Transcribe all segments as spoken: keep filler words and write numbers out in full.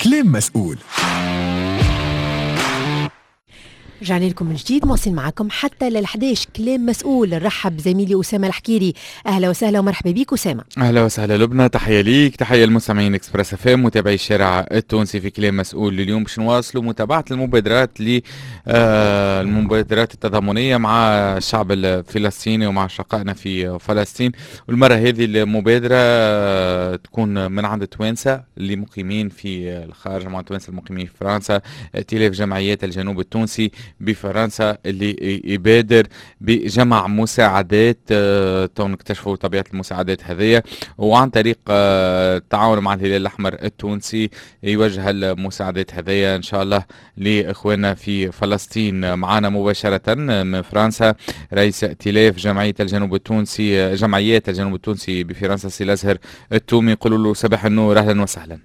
كلام مسؤول. رجعنا لكم من جديد، مواصلين معكم حتى لل إحدى عشر كلام مسؤول. نرحب بزميلي أسامة الحكيري. أهلا وسهلا ومرحبا بيك أسامة. أهلا وسهلا لبنى، تحية ليك، تحية للمستمعين إكسبرس اف ام متابعي الشارع التونسي في كلام مسؤول. اليوم باش نواصلوا متابعة المبادرات ل آه المبادرات التضامنية مع الشعب الفلسطيني ومع شقائنا في فلسطين. والمرة هذه المبادرة آه تكون من عند التوانسة اللي مقيمين في الخارج، مع التوانسة المقيمين في فرنسا، ائتلاف جمعيات الجنوب التونسي بفرنسا اللي يبادر بجمع مساعدات. تو نكتشفوا طبيعة المساعدات هذه، وعن طريق التعاون مع الهلال الأحمر التونسي يوجه المساعدات هذه إن شاء الله لإخواننا في فلسطين. معنا مباشرة من فرنسا رئيس ائتلاف جمعية الجنوب التونسي جمعيات الجنوب التونسي بفرنسا سي الأزهر التومي. قولوا له صباح النور، أهلا وسهلا.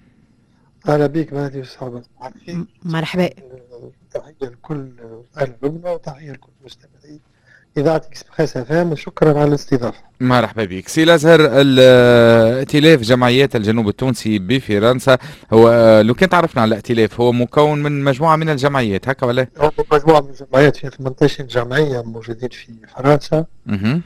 أهلا بك مهدي وصحبه. مرحبا. تحية لكل أهل لبنان وتحية لكل مستمعي إذاعة إكسبريس اف ام، وشكرا على الاستضافة. مرحبا بك سي الأزهر. الائتلاف جمعيات الجنوب التونسي بفرنسا، هو لو كنت عرفنا على الائتلاف، هو مكون من مجموعة من الجمعيات هكا ولا؟ هو مجموعة من الجمعيات، في ثمانية عشر جمعية موجودين في فرنسا. اها.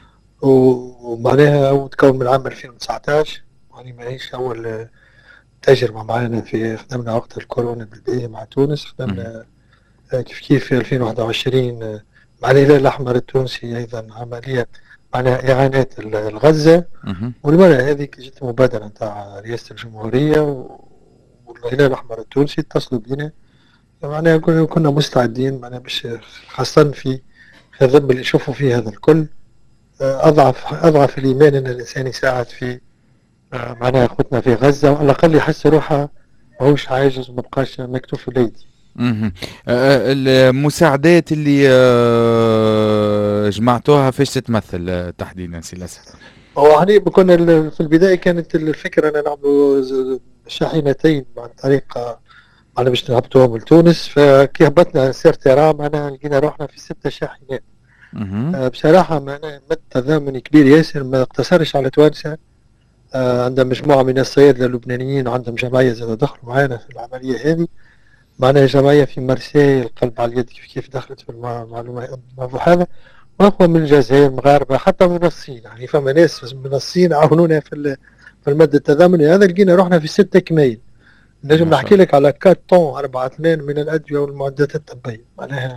ومعناها هو تكون من عام ألفين وتسعة عشر، يعني ماهيش أول تجربة معنا. في خدمنا وقت الكورونا بالبداية مع تونس، خدمنا كيف كيف في ألفين وواحد وعشرين مع الهلال الأحمر التونسي أيضا عملية معناها إعانات الغزة. والمرة هذه جت مبادرة نتاع رئاسة الجمهورية والهلال الأحمر التونسي اتصلوا بنا، معناها كنا مستعدين معناها باش خاصة في الذنب اللي يشوفوا فيه هذا الكل. أضعف أضعف الإيمان أن الإنسان يساعد في معناها أخوتنا في غزة، وعلى الأقل يحس روحه ماهوش عاجز ومبقاش مكتوف الأيدي. اها. المساعدات اللي آه جمعتوها فاش تتمثل تحديدا سي الأزهر؟ هو يعني كنا في البداية كانت الفكرة أن نعملوا شاحنتين عن طريق معنا باش نهبطوهم لتونس، فكي هبطنا سير تيران معنا لقينا روحنا في ستة شاحنات. أه بصراحة معنا مد تضامن كبير ياسر، ما اقتصرش على توانسة. أه عندنا مجموعة من الصيادلة اللبنانيين وعندهم جمعية زاد دخلوا معنا في العملية هذه. معنا جمعية في مرسي القلب على اليد كيف كيف دخلت في الموضوع هذا، وأخوة من الجزائر مغاربة حتى من الصين. يعني فما ناس من الصين عاونونا في في المد التضامني هذا. لقينا روحنا في ستة كمين. نجم نحكي لك على أربعة طن أربعة اثنين من الأدوية والمعدات الطبية. معناها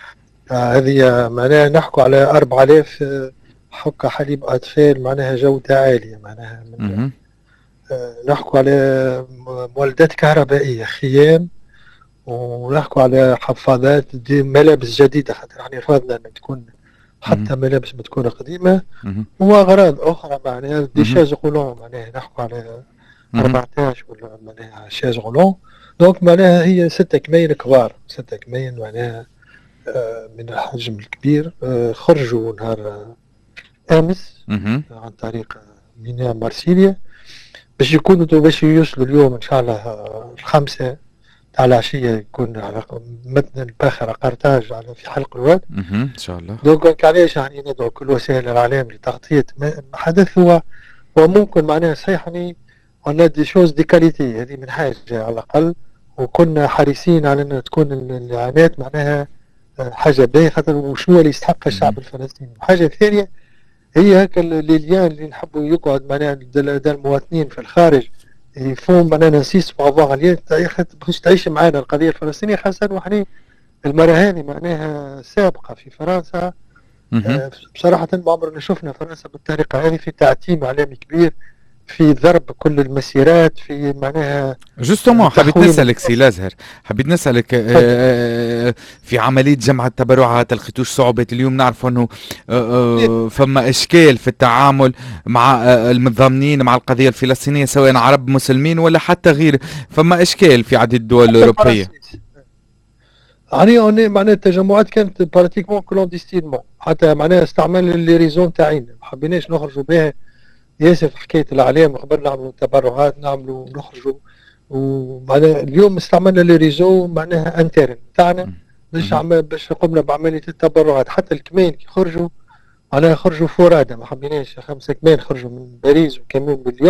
هذه معناها نحكوا على أربعة آلاف حقة حليب أطفال، معناها جودة عالية. معناها من نحكوا على مولدات كهربائية، خيام، ونحكوا على حفاضات، دي ملابس جديدة، خاطر يعني رفضنا أن تكون حتى ملابس بتكون قديمة، وأغراض أخرى. معناها دي شاز غولون، معناها نحكوا على أربعة عشر ولا معناها شاز غولون. دونك معناها هي ستة كمين كبار، ستة كمين معناها آه من الحجم الكبير. آه خرجوا نهار أمس عن طريق ميناء مارسيليا باش يكونوا باش يوصلوا اليوم إن شاء الله آه الخمسة تاع العشية، يكون على متن الباخرة قرطاج على في حلق الواد ان شاء الله. دونك علاش يعني ندعو كل وسائل الاعلام لتغطية حدث هو وممكن معناها صحيح يعني on a des choses de qualité، هذه من حاجة على الأقل. وكنا حريصين على أن تكون الإعانات معناها حاجة باهية، خاطر وشنو اللي يستحق الشعب الفلسطيني. حاجة ثانية هي هكا الليليان اللي نحبوا يقعد معناها المواطنين في الخارج يفهم معناها نسيس موضوع اليوم باش تعيش معنا القضية الفلسطينية، خاصة وحنا المرة هذه معناها سابقة في فرنسا. آه بصراحة ما عمرنا شفنا فرنسا بالطريقة هذه في تعتيم إعلامي كبير، في ضرب كل المسيرات، في معناها جوستومون. حبيت نسألك سي الأزهر، حبيت نسألك آه في عملية جمع التبرعات لقيتوش صعوبات؟ اليوم نعرف أنه آه فما إشكال في التعامل مع آه المتضامنين مع القضية الفلسطينية، سواء عرب مسلمين ولا حتى غير، فما إشكال في عديد الدول الأوروبية. يعني معناها التجمعات كانت براتيكمون كلونديستينمون، حتى معناها استعمال اللي ريزون تاعينا، ما حبيناش نخرجوا بها ياسر في حكاية الإعلام. قبل نعملوا تبرعات نعملوا نخرجوا، ومعناها اليوم استعملنا لي ريزو معناها انترن تاعنا باش عمل باش قمنا بعملية التبرعات. حتى الكمين كي خرجوا معناها خرجوا فرادى، ما حبيناش خمسة كمان خرجوا من باريس وكمان من ليون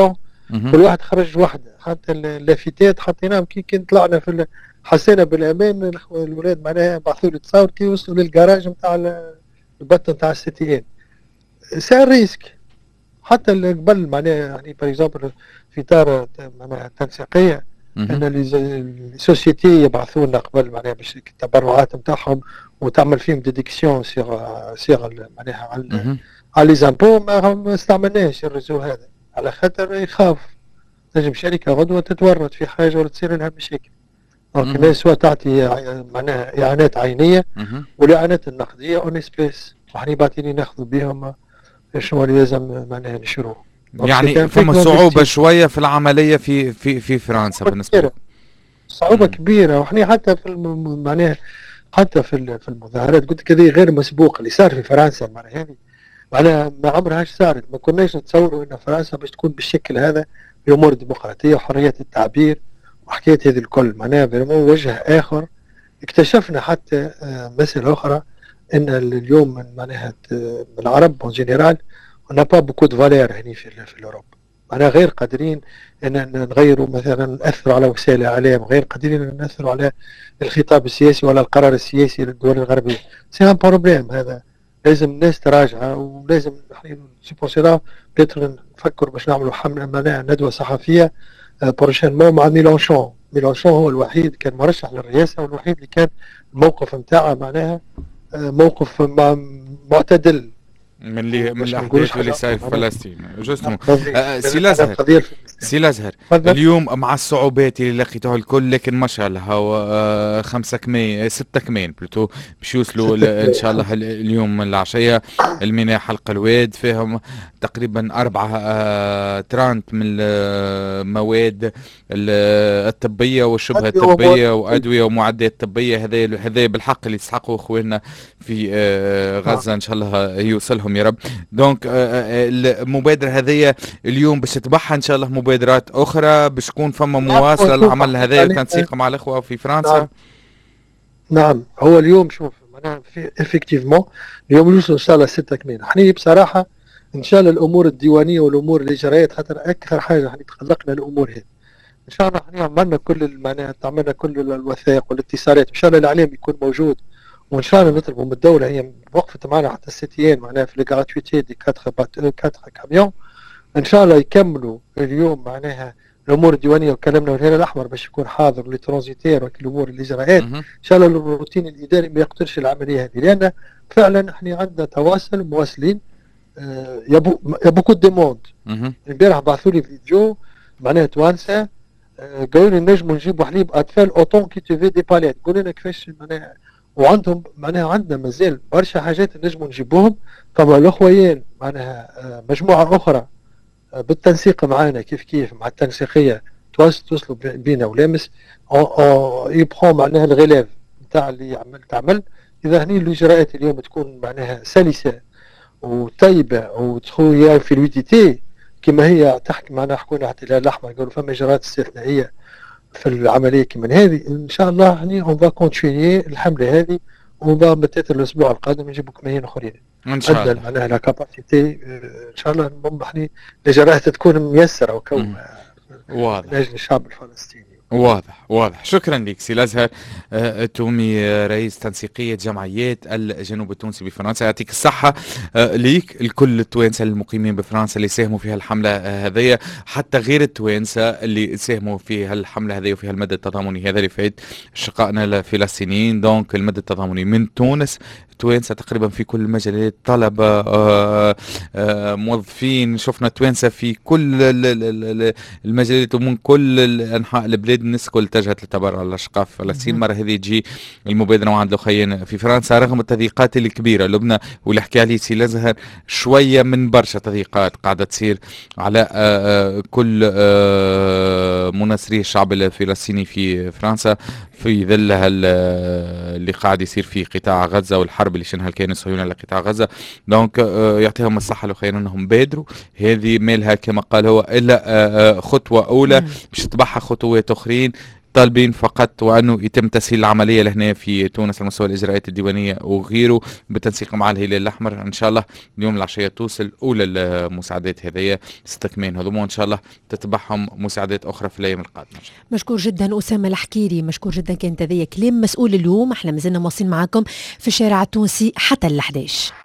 مهم. كل واحد خرج وحده، حتى اللافتات حطيناهم كي كي طلعنا في ال- حسينا بالامان. الأخوة- الولاد معناها بعثوا لي تصاور كي وصلوا للجراج نتاع ال- البط نتاع السي ان. سي ريسك حتى اللي قبل معناها يعني باغ اكزومبل في اطار معناها تنسيقيه ان مهم. السوسيتي يبعثوا لنا قبل معناها باش التبرعات نتاعهم وتعمل فيهم ديديكسيون سيغ سيغ معناها على مهم. على لي زامبو. ما ما استعملناش الريزو هذا على خاطر يخاف تنجم شركه غدوه تتورط في حاجه ولا تصير لها مشاكل. دونك مهم. الناس سواء تعطي ع- معناها اعانات عينيه مهم. والاعانات النقديه اون اسبيس، وحنا باعتين ناخذوا بهم شنو اللي لازم معناها نشروه. دونك سيتي يعني ان فما بيك صعوبة انفستي شوية في العملية في في في فرنسا بالنسبة كبيره، لكم. صعوبه مم. كبيره. وحنا حتى في الم... معناها حتى في ال- في المظاهرات قلت لك هذه غير مسبوقه اللي صار في فرنسا معناها هذه معناها ما عمرهاش صارت. ما كناش نتصوروا ان فرنسا باش تكون بالشكل هذا في امور الديمقراطيه وحريه التعبير وحكايه هذه الكل. معناها فيرمون وجه اخر. اكتشفنا حتى آه، مسألة أخرى أن اليوم من معناها ت- من العرب اون جينيرال n'a pas beaucoup de valeur هنا في ال- في الأوروب. معناها غير قادرين أن أن نغيروا مثلا نأثروا على وسائل الإعلام، غير قادرين أن نأثروا على الخطاب السياسي ولا القرار السياسي للدول الغربية. سي ان بروبليم هذا. لازم الناس تراجع ولازم احنا سيبونسيلا بيتر نفكر باش نعملوا حملة معناها ندوة صحفية بروشينمون مع ميلانشون. ميلانشون هو الوحيد كان مرشح للرئاسة والوحيد اللي كان الموقف نتاعه معناها آه، موقف مع- معتدل. من اللي من باش ما نقولوش الاحداث اللي حاجة صاير أخرى في معناها. فلسطين جوستمون. قصدي آه، سي لأن الازهر القضية الفلسطينية. سي الازهر تفضل. اليوم مع الصعوبات اللي لقيتوها الكل، لكن ما شاء الله هو آه، خمسة كمين ستة كمين بلوتو باش يوصلوا ل- ستة ان شاء الله الحمد ال- اليوم العشية الميناء حلق الواد فيهم تقريبا أربعة آه، ترانت من المواد ال- الطبية والشبه أدوية ومواد الطبية طبية. وأدوية ومعدات طبية. هذا هذا بالحق اللي يستحقوا اخواننا في آه، نعم. غزة، ان شاء الله يوصلهم يا رب. دونك آه، آه، المبادرة هذه اليوم باش تتبعها ان شاء الله مبادرات اخرى باش تكون فما نعم مواصلة وشوف للعمل حتى هذا علينا. وتنسيق مع الاخوة في نعم فرنسا. نعم هو اليوم شوف معناها في افكتيفمون اليوم يوصلوا ان شاء الله ستة كمين. احنا بصراحه ان شاء الله الامور الديوانيه والامور الاجراءات خاطر اكثر حاجه احنا تقلقنا الامور هذه. ان شاء الله احنا عملنا كل ال- معناها عملنا كل الوثائق والاتصالات. ان شاء الله الاعلام يكون موجود، وان شاء الله نطلبوا من الدوله هي وقفت معنا حتى السيتيين معناها في الجراتويتي دي أربعة بات أربعة كاميون. ان شاء الله يكملوا اليوم معناها الامور الديوانيه وكلامنا والهلال الاحمر باش يكون حاضر للترانزيتير وكل الامور الاجراءات. مهم. ان شاء الله الروتين الاداري ما يقتلش العمليه هذه، لان فعلا احنا عندنا تواصل مواصلين. آه، يا بو يا بوكو ديموند. مهم. امبارح بعثوا لي فيديو معناها توانسه آه، قالوا لي نجموا نجيبوا حليب اطفال اوتون كي تي في دي باليت. قولوا لنا كيفاش معناها وعندهم معناها عندنا مازال برشا حاجات نجموا نجيبوهم. طبعا الاخويين معناها آه، مجموعه اخرى آه، بالتنسيق معنا كيف كيف مع التنسيقيه تواصل توصلوا بينا ولامس يبخون معناها الغلاف نتاع اللي يعمل تعمل. اذا هني الاجراءات اليوم تكون معناها سلسه وطيبه وتدخل في الويديتي كما هي تحكي معنا حكونا حتى الهلال الاحمر قالوا فما اجراءات استثنائيه في العمليه كما هذه. ان شاء الله هني اون فا كونتينيي الحمله هذه وبا بتات الاسبوع القادم نجيبوا كميين اخرين. ان شاء عندنا الله. معناها لا كاباسيتي ان شاء الله نضم احنا الاجراءات تكون ميسره وكو مم. واضح من اجل الشعب الفلسطيني. واضح واضح. شكرا لك سي الازهر آه، التومي آه، رئيس تنسيقية جمعيات الجنوب التونسي بفرنسا. يعطيك الصحة آه، ليك الكل التوانسة المقيمين بفرنسا اللي ساهموا في هالحملة آه، هذية، حتى غير التوانسة اللي ساهموا في هالحملة هذية وفي هالمد التضامني هذا اللي فات شقائنا الفلسطينيين. دونك المد التضامني من تونس توانسة تقريبا في كل المجالات، طلبة آه، آه، موظفين، شفنا توانسة في كل ال- ال- ال- المجالات ومن كل انحاء البلاد. الناس كل اتجهت للتبرع للاشقاء في فلسطين. مره هذه تجي المبادره وعند الاخوين في فرنسا رغم التضييقات الكبيره. لبنى واللي حكى عليه سي الازهر شويه من برشا تضييقات قاعده تصير على آه، آه، كل آه، مناصري الشعب الفلسطيني في فرنسا في ظل هال- اللي قاعد يصير في قطاع غزه والحرب اللي شنها الكيان الصهيوني على قطاع غزه. دونك آه، يعطيهم الصحه الاخوين انهم بادروا. هذه مالها كما قال هو الا آه، آه، خطوه اولى مم. باش تتبعها خطوات اخرين طالبين فقط وأنه يتم تسهيل العملية لهنا في تونس على مستوى الإجراءات الديوانية وغيره بالتنسيق مع الهلال الأحمر. إن شاء الله اليوم العشية توصل أولى المساعدات هذه استكمال هذوما، وإن شاء الله تتبعهم مساعدات أخرى في الأيام القادمة. مشكور جدا أسامة الحكيري، مشكور جدا. كانت هذه كلام مسؤول اليوم. احنا مازلنا مواصلين معاكم في الشارع التونسي حتى ال إحدى عشر.